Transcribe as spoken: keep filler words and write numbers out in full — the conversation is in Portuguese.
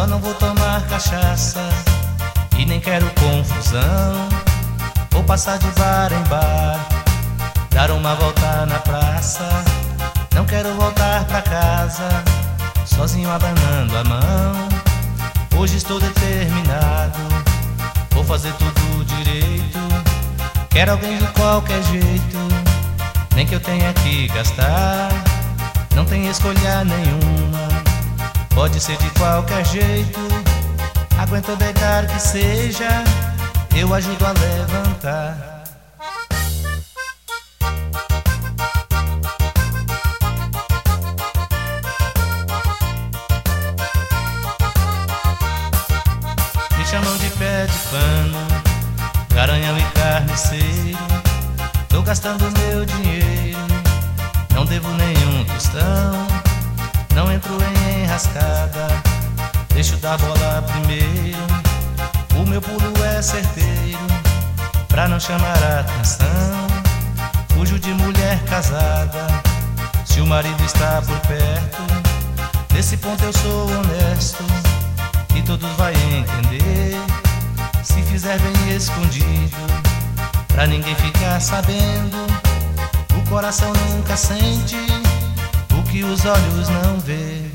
Só não vou tomar cachaça e nem quero confusão. Vou passar de bar em bar, dar uma volta na praça. Não quero voltar pra casa sozinho abanando a mão. Hoje estou determinado, vou fazer tudo direito. Quero alguém de qualquer jeito, nem que eu tenha que gastar. Não tem escolha nenhuma, pode ser de qualquer jeito. Aguento deitar que seja, eu ajudo a levantar. Me chamam de pé de pano, garanhão e carniceiro. Tô gastando meu dinheiro, não devo nenhum tostão. Não entro em enrascada, deixo da bola primeiro. O meu pulo é certeiro, pra não chamar a atenção. Fujo de mulher casada, se o marido está por perto. Nesse ponto eu sou honesto, e todos vai entender. Se fizer bem escondido, pra ninguém ficar sabendo. O coração nunca sente o que os olhos não vê.